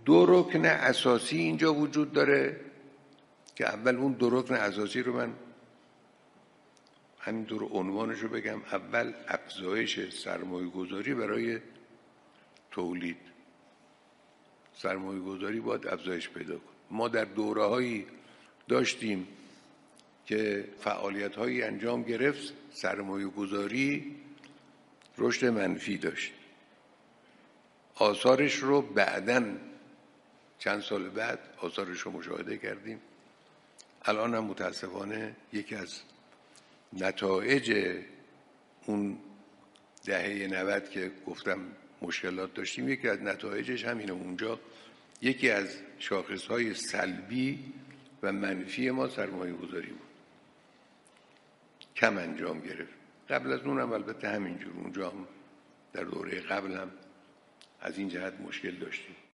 دو رکن اساسی اینجا وجود داره که اول اون دو رکن اساسی رو من همینطور عنوانش رو بگم. اول افزایش سرمایه گذاری برای تولید. سرمایه گذاری باید افزایش پیدا کنه. ما در دوره‌هایی داشتیم که فعالیت‌هایی انجام گرفت، سرمایه گذاری رشد منفی داشت. آثارش رو بعداً چند سال بعد آثارش رو مشاهده کردیم. الان هم متاسفانه یکی از نتایج اون دهه 90 که گفتم مشکلات داشتیم، یکی از نتایجش همینه. اونجا یکی از شاخصهای سلبی و منفی ما سرمایه گذاری بود، کم انجام گرفت. قبل از اون هم البته همینجور، اونجا هم در دوره قبل هم از این جهت مشکل داشتیم.